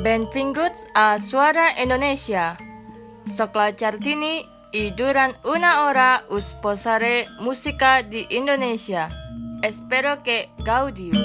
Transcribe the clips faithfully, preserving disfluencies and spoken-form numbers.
Benvinguts a Suara Indonesia. Sokla Cartini i durant una hora us posaré música di Indonesia. Espero que gaudiu.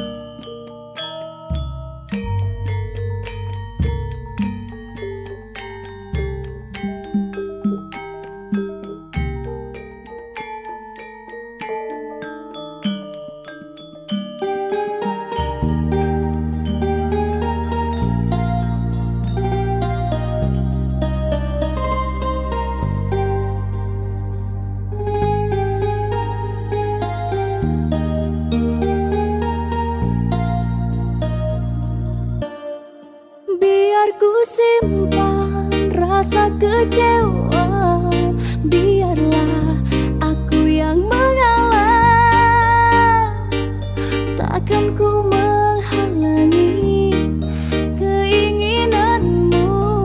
Simpan rasa kecewa, biarlah aku yang mengalah. Takkan ku menghalangi keinginanmu.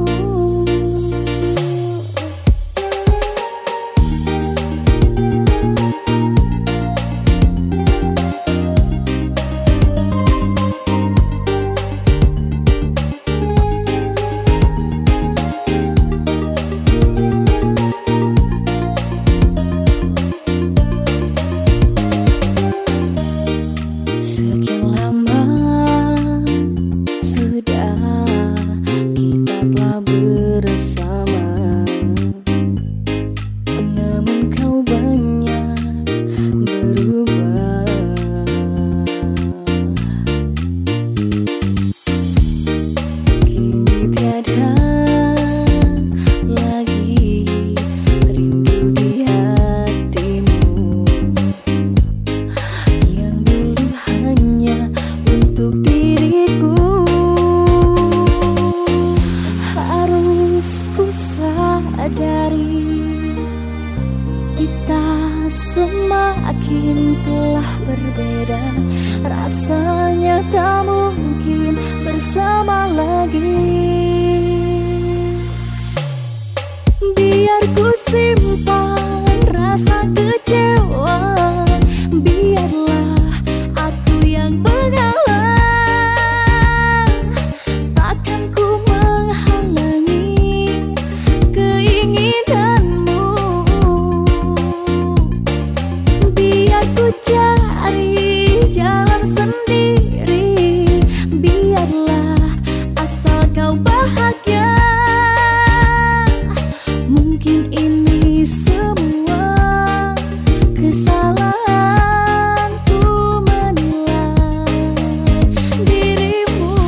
Semakin telah berbeda, rasanya tak mungkin bersama lagi. Biar ku simpan rasa kecewa, biarlah aku yang mengalah. Takkan ku menghalangi keinginanmu. Ku cari jalan sendiri, biarlah asal kau bahagia. Mungkin ini semua kesalahanku menilai dirimu.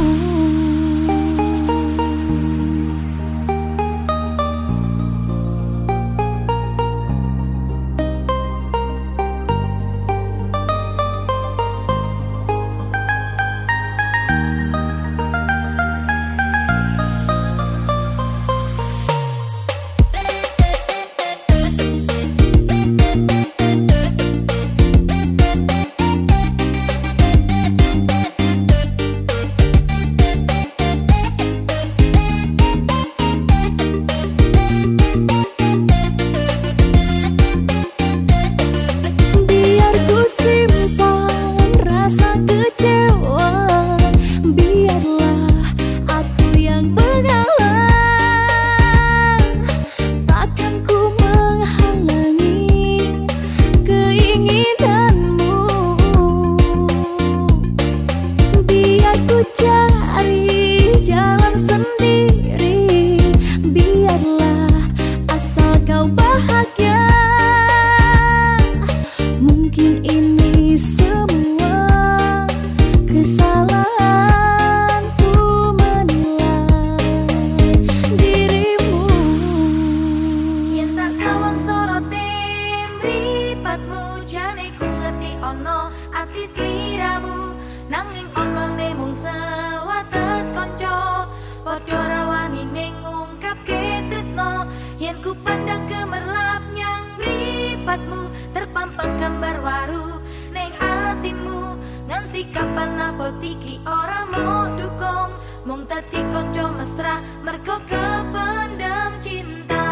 Terpampang gambar waru neng atimu, nganti kapan apotiki orang mau dukung, mung tadi konco mesra mergo kependam cinta.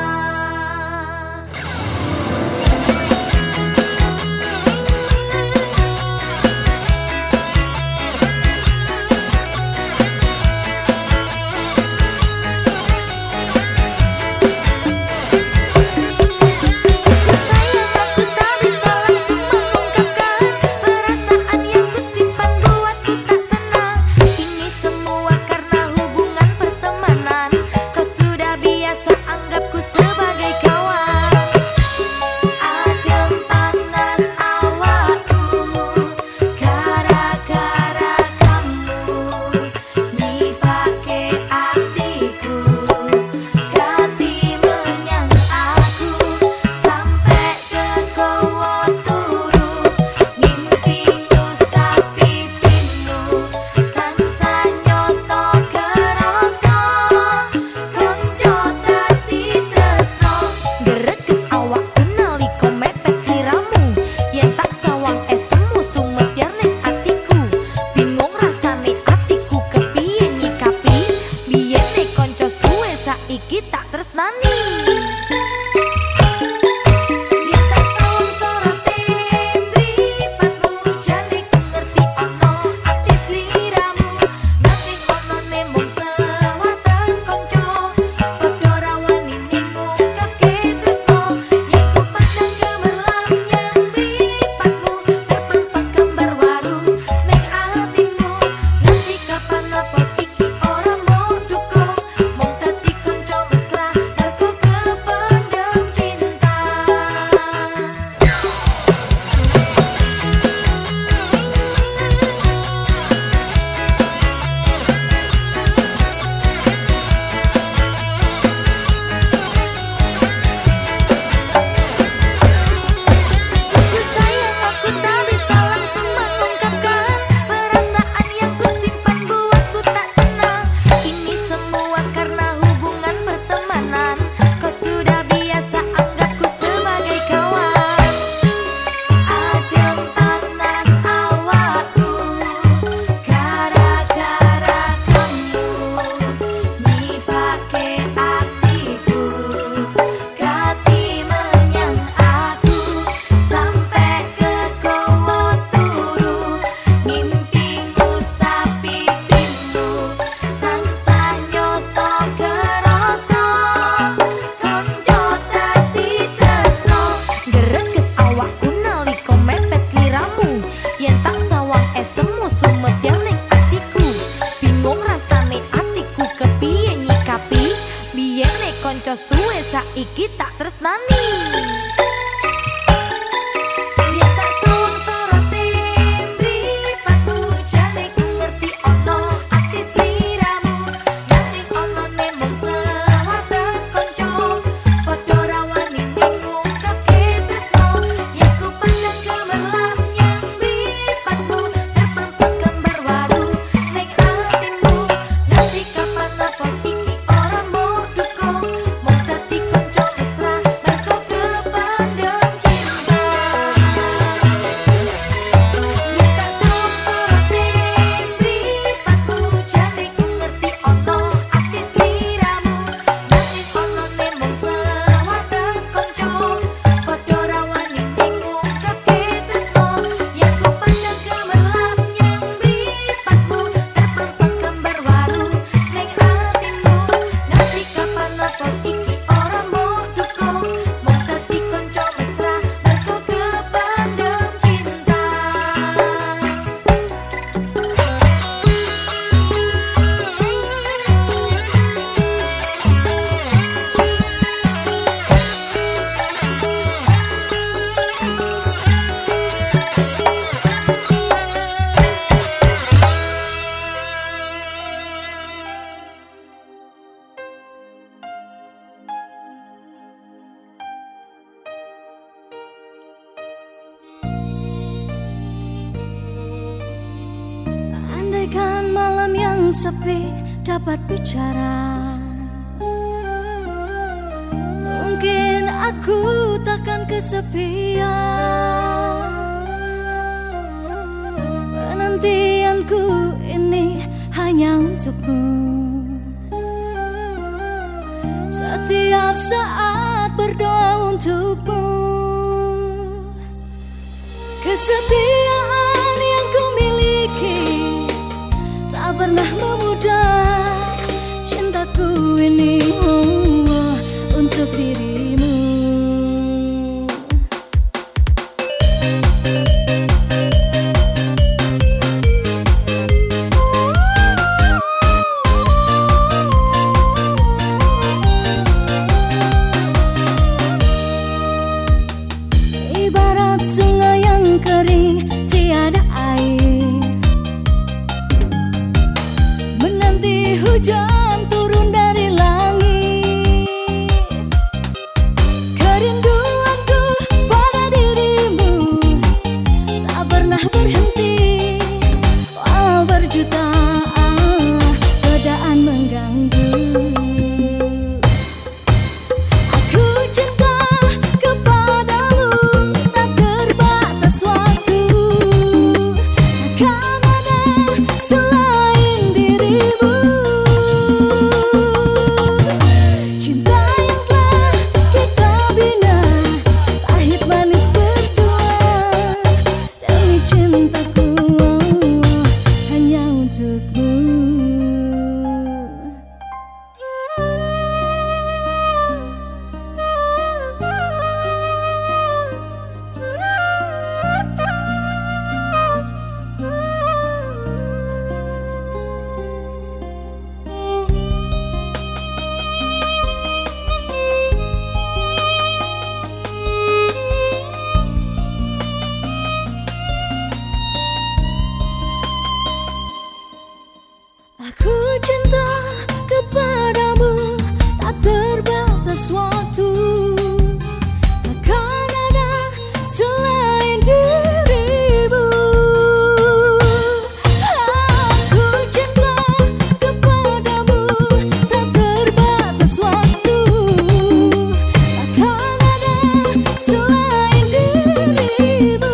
suwe saiki tak tresnani. Andaikan malam yang sepi dapat bicara, mungkin aku takkan kesepian. Penantianku ini hanya untukmu, setiap saat berdoa untukmu. Kesetiaan yang ku miliki tak pernah memudar. Cintaku ini oh, untuk dirimu. Ibarat sungai yang kering tiada air, menanti hujan turun dari langit. Kerinduanku pada dirimu tak pernah berhenti, walau berjuta godaan mengganggu. Aku cinta kepadamu tak terbatas waktu, takkan ada selain dirimu. Cinta yang telah kita bina, pahit manis berdua. Demi cintaku hanya untukmu. Aku cinta kepadamu tak terbatas waktu, takkan ada selain dirimu. Aku cinta kepadamu tak terbatas waktu, takkan ada selain dirimu.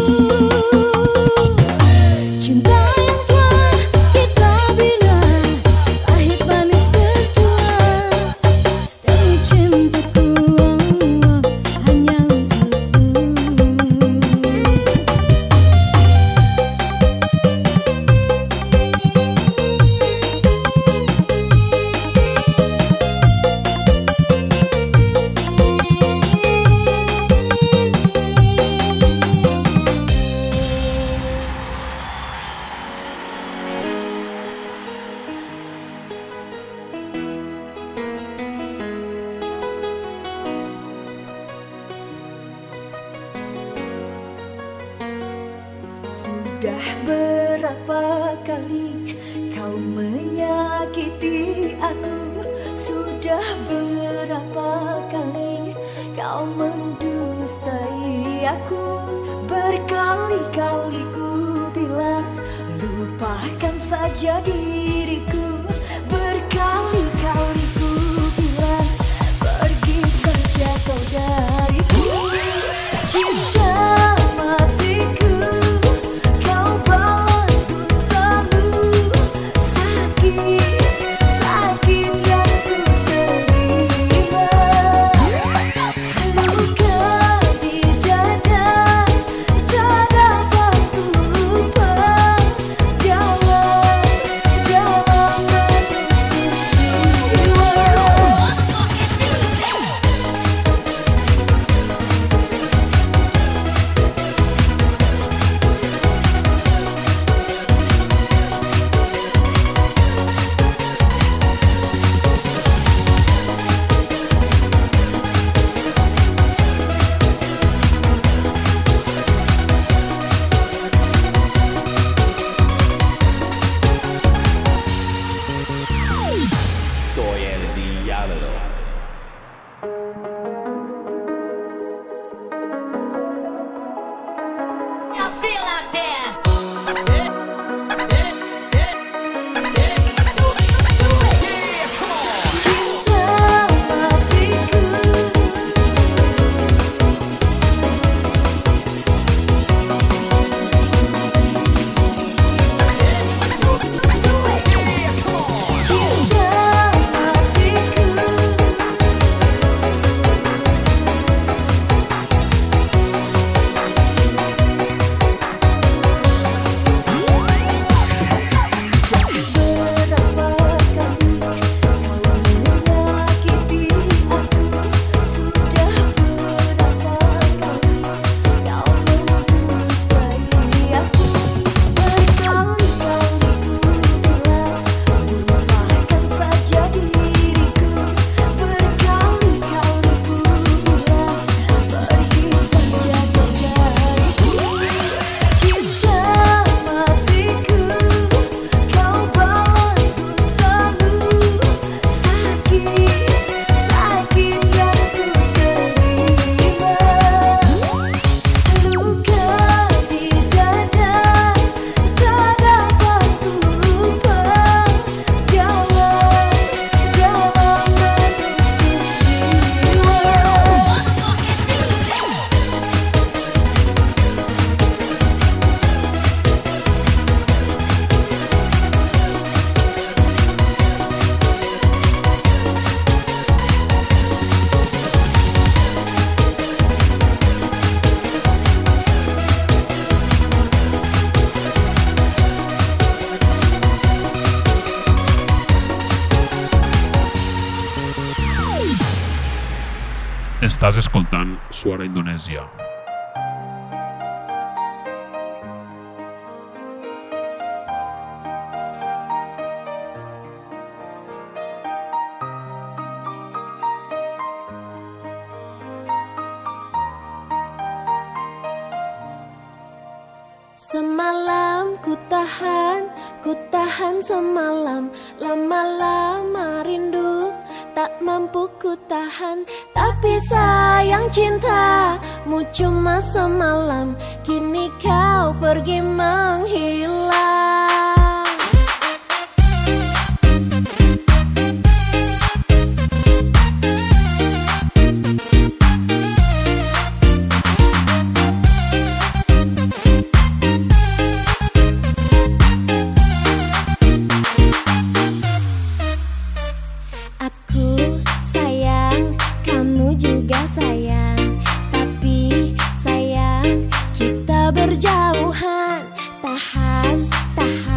Cinta yang telah kita bina, pahit manis berdua. Demi cintaku berapa kali kau menyakiti aku? Sudah berapa kali kau mendustai aku? Berkali-kali ku bilang lupakan saja diriku. Berkali-kali ku bilang pergi saja kau dariku. Cinta matiku kau balas dustamu. Sakit, sakit yang ku terima. Luka di dada tak dapat ku lupa. Dalam, dalam menusuk jiwa. Soy el diablo. Cinta matiku Cinta matiku berapa kali kau menyakiti aku? Sudah berapa kali kau mendustai aku? Berkali-kali ku bilang lupakan saja diriku. Berkali-kali ku bilang pergi saja kau dariku. Cinta matiku kau balas dustamu. Sakit, sakit yang ku terima. Luka di dada tak dapat ku lupa. Dalam, dalam menusuk jiwa. Estàs escoltant Suara Indonèsia. Semalam ku tahan, ku tahan semalam. Lama-lama rindu tak mampu ku tahan. Tapi sayang cintamu cuma semalam. Kini kau pergi menghilang. Aku sayang, kamu juga sayang. Tapi sayang, kita berjauhan. Tahan, tahan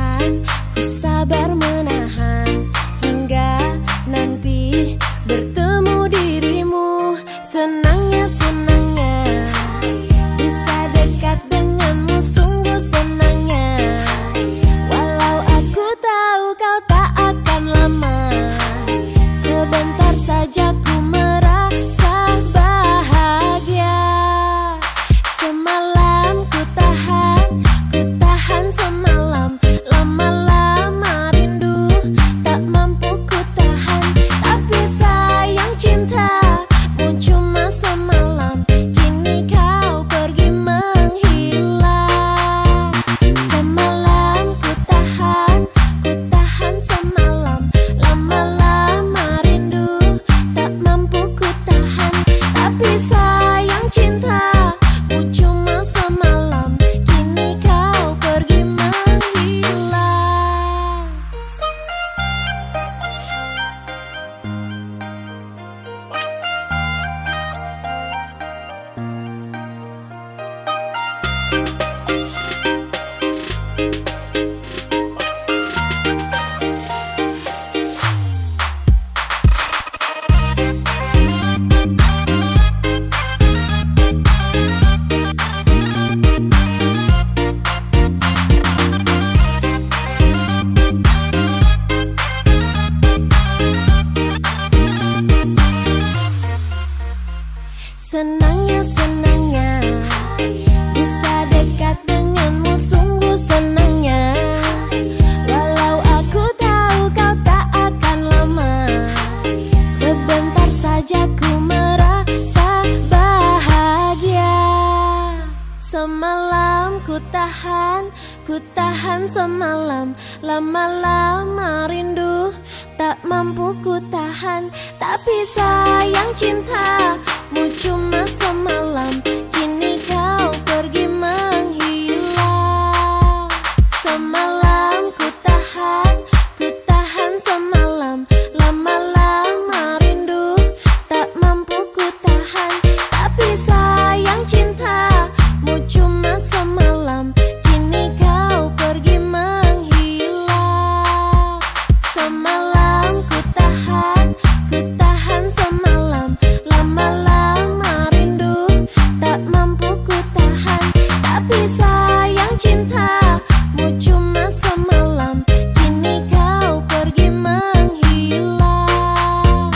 tahan, ku tahan semalam. Lama-lama rindu tak mampu ku tahan. Tapi sayang cintamu cuma semalam, kini kau pergi menghilang. Semalam ku tahan, ku tahan semalam. Lama-lama rindu tak mampu ku tahan. Tapi sayang cintamu cuma semalam, kini kau pergi menghilang. Semalam ku tahan, ku tahan semalam. Lama-lama rindu tak mampu ku tahan. Tapi sayang cintamu cuma semalam, kini kau pergi menghilang.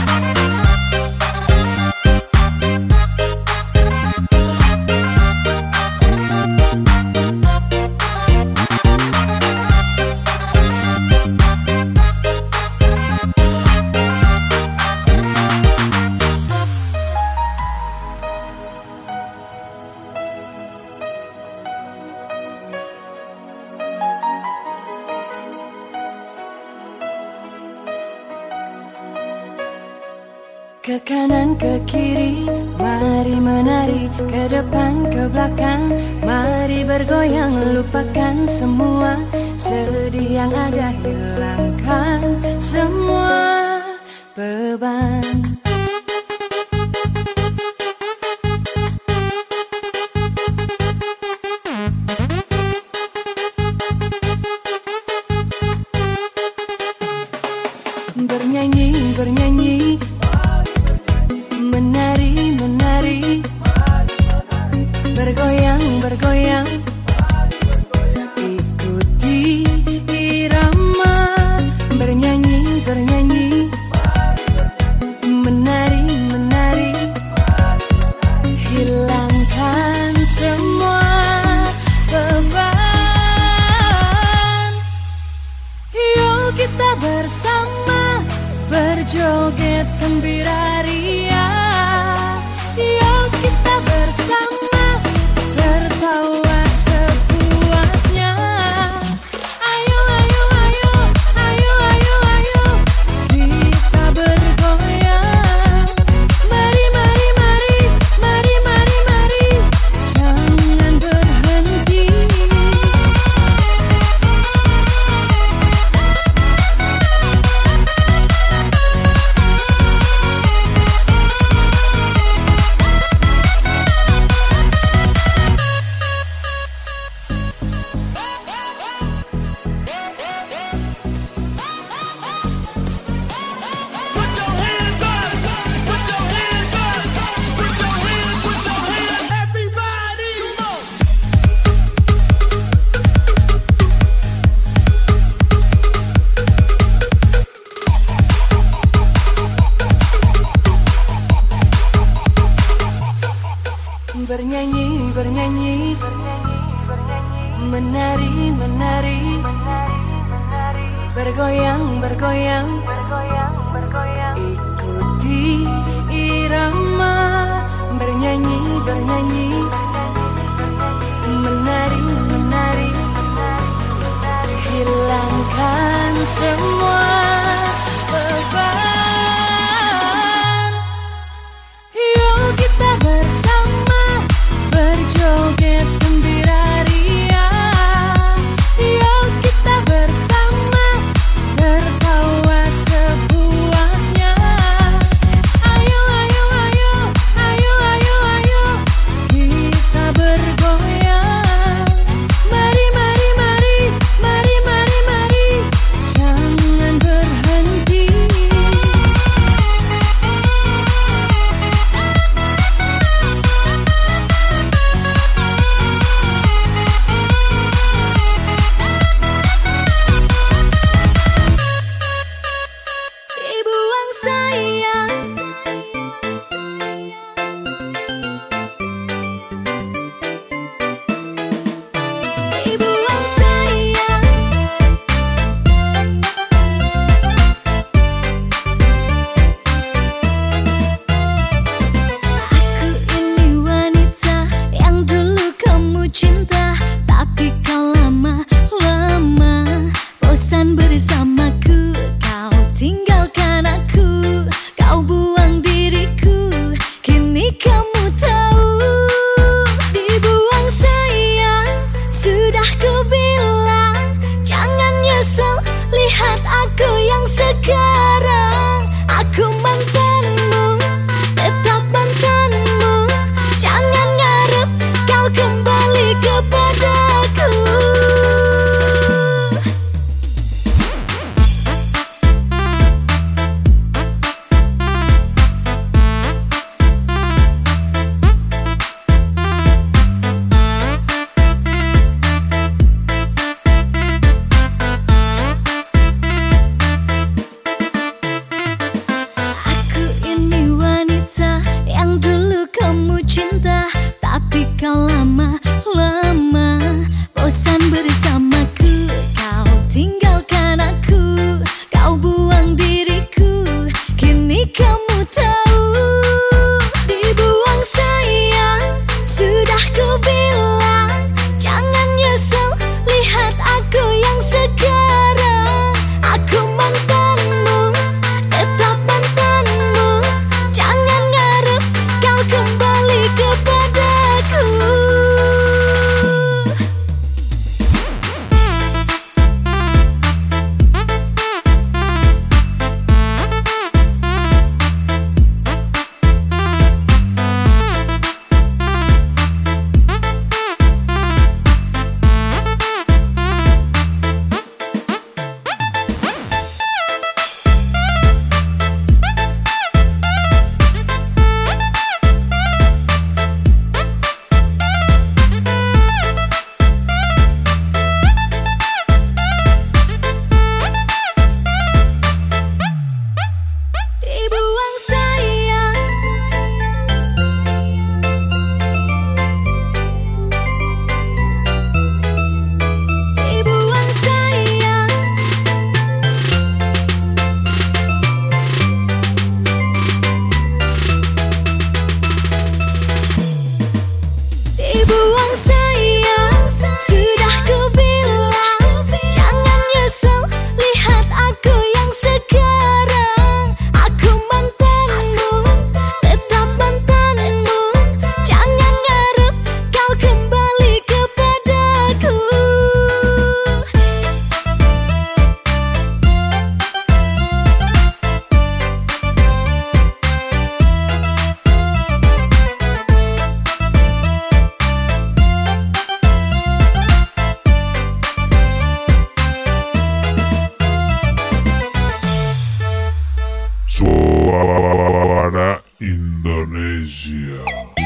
Ke kanan ke kiri, mari menari. Ke depan ke belakang, mari bergoyang. Lupakan semua sedih yang ada, hilangkan semua beban. Bernyanyi, bernyanyi, menari, menari, bergoyang, bergoyang, ikuti irama. Bernyanyi, bernyanyi, menari, menari, hilangkan semua beban. Yuk kita bersama berjoget gembira ria. Yuk kita bersama tertawa sepuasnya. Ayo, ayo, ayo, ayo, ayo, ayo, kita bergoyang. Mari, mari, mari, mari, mari, mari, jangan berhenti. Bernyanyi, bernyanyi, menari, menari, bergoyang, bergoyang, ikuti irama. Bernyanyi, bernyanyi, menari, menari, hilangkan semua beban. Yuk kita bersama berjoget gembira ria. Yuk kita bersama tertawa sepuasnya. Ayo, ayo, ayo, ayo, ayo, ayo, kita bergoyang. Mari, mari, mari, mari, mari, mari, jangan Suara Indonesia.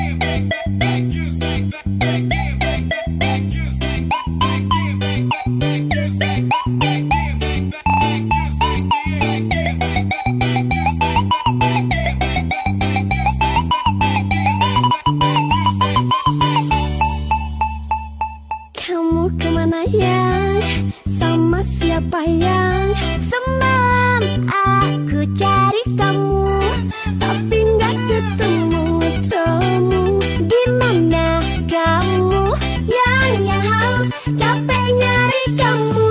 Kamu kemana yang, sama siapa yang semalam aku cari kamu, tapi nggak ketemu temu. Dimana kamu yang yang haus capek nyari kamu.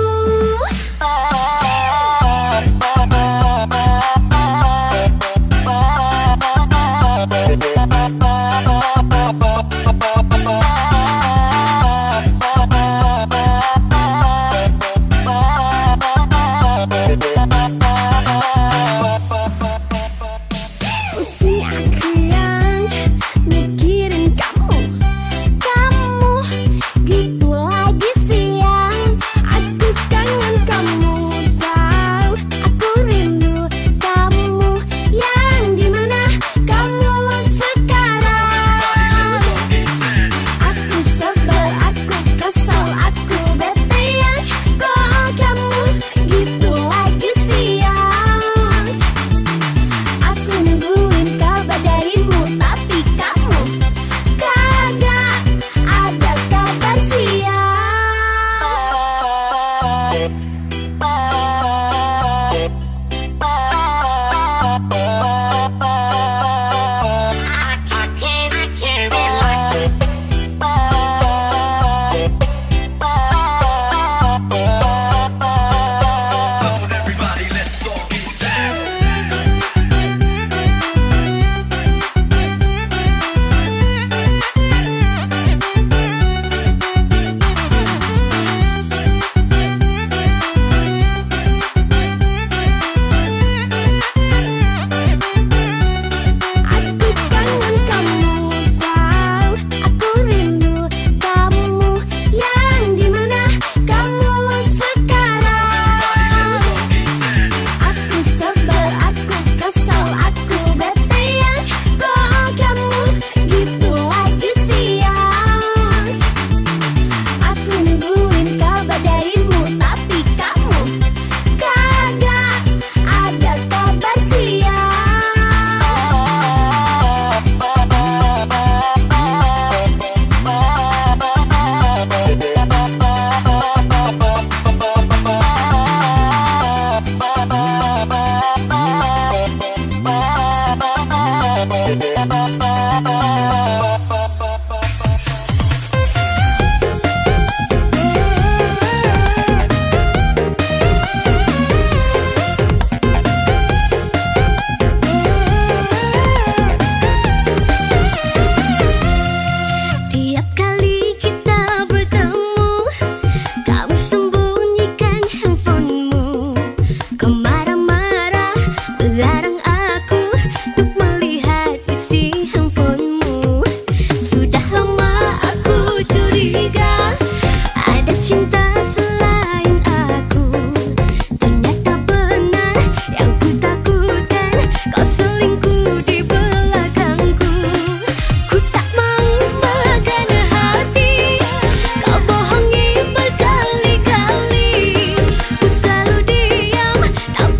Pusing aku yang mikirin kamu, kamu gitu lagi siang. Aku kangen kamu, tahu aku rindu kamu. Yang dimana kamu sekarang? Aku sebel, aku kesel, aku bete yang kok kamu gitu lagi siang. Aku nungguin kabar darimu, tapi kamu kagak ada kabar siang. Aku kangen kamu, tahu aku rindu kamu. Yang dimana kamu sekarang? Aku sebel, aku kesel, aku bete yang kok kamu gitu lagi siang. Aku nungguin kabar darimu, tapi kamu kagak ada kabar siang. Tiap kali kita bertemu, kamu sembunyikan handphonemu. Kau marah-marah, melarang aku untuk melihat isi handphonemu. Sudah lama aku curiga ada cinta selain aku. Ternyata benar yang ku takutkan, kau selingkuh di belakangku. Ku tak mau makan hati, kau bohongi berkali-kali. Ku selalu diam, tak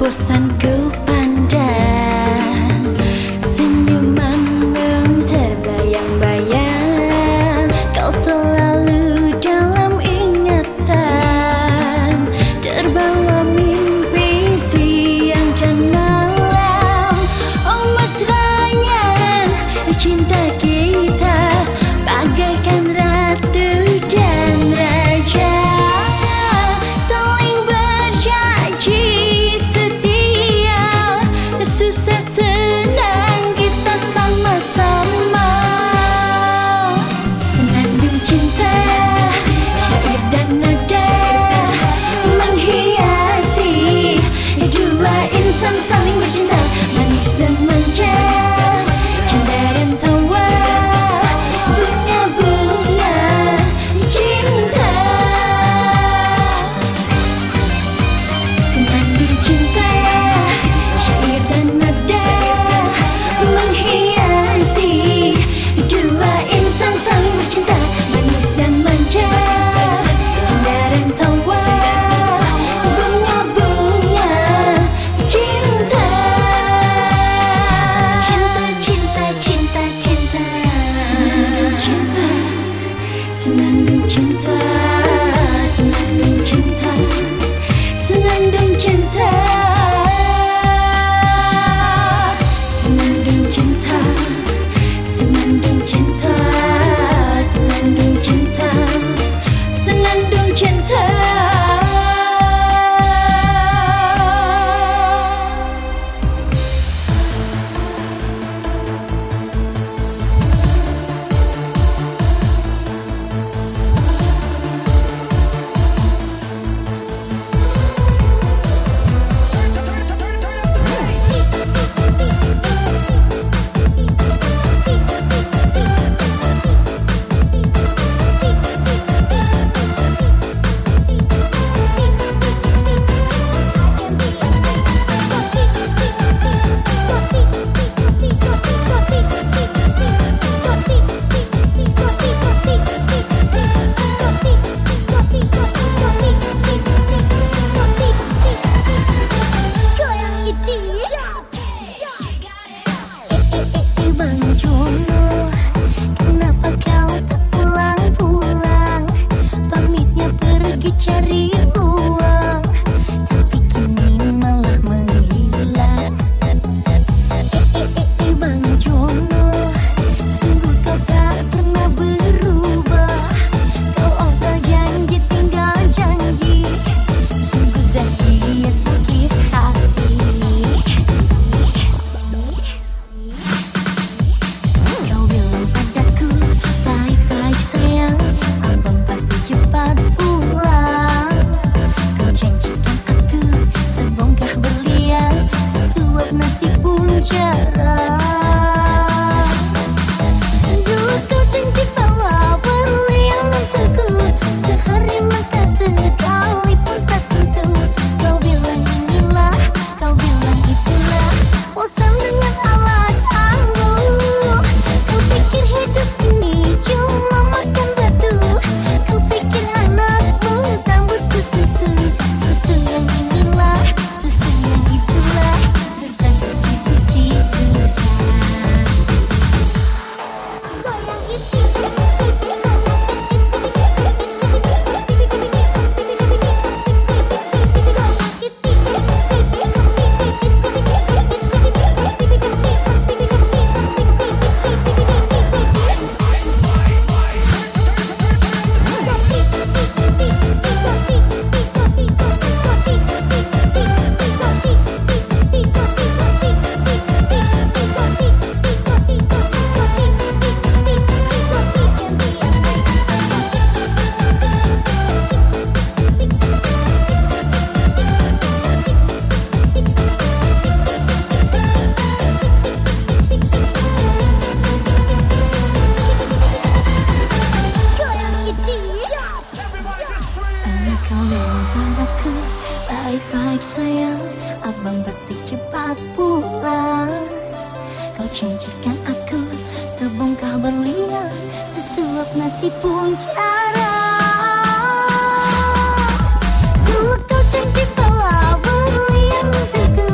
bosanku pandang senyumanmu terbayang-bayang. Kau selalu dalam ingatan, terbawa mimpi siang dan malam. Oh mesranya cinta kita bagaikan ratu dan raja, saling berjanji setia, susah senang kita sama-sama. Senandung cinta, syair dan nada menghiasi dua insan saling bercinta, manis dan manja, canda dan tawa, bunga-bunga cinta. Senandung cinta, syair dan nada menghiasi dua insan saling bercinta, manis dan manja, canda dan tawa, bunga-bunga cinta. Cinta, cinta, cinta, cinta. Senandung cinta, senandung cinta, senandung cinta, senandung cinta, senandung cinta, senandung cinta, senandung cinta. Bang Jono, kenapa kau tak pulang-pulang? Pamitnya pergi cari uang, tapi kini malah menghilang. Eh, Bang Jono, sungguh kau tak pernah berubah. Kau ogah janji tinggal janji, sungguh Zaskia sakit hati. Kau bilang padaku, baik-baik sayang, abang pasti cepat pulang. Kau janjikan aku sebongkah berlian, sesuap nasi pun jarang. Dulu kau janji bawa berlian untukku, sehari makan sekali pun tak tentu. Kau bilang inilah, kau bilang itulah, bosan dengan alasanmu. Kau pikir hidup ini cuma makan batu, kau pikir anakmu tak butuh susu. Susu yang inilah, susu yang itulah, susah susi susi susah. Goyang itu. Kau bilang padaku, baik-baik sayang, abang pasti cepat pulang. Kau janjikan aku sebongkah berlian, sesuap nasi pun jarang. Dulu kau janji bawa berlian untukku,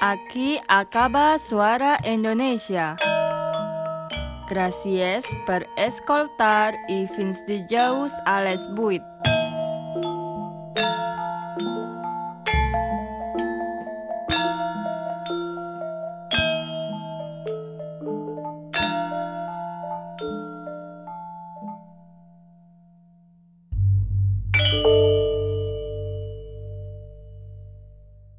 Aquí acaba Suara Indonesia. Gracias por escoltar y fins dijous a les vuit.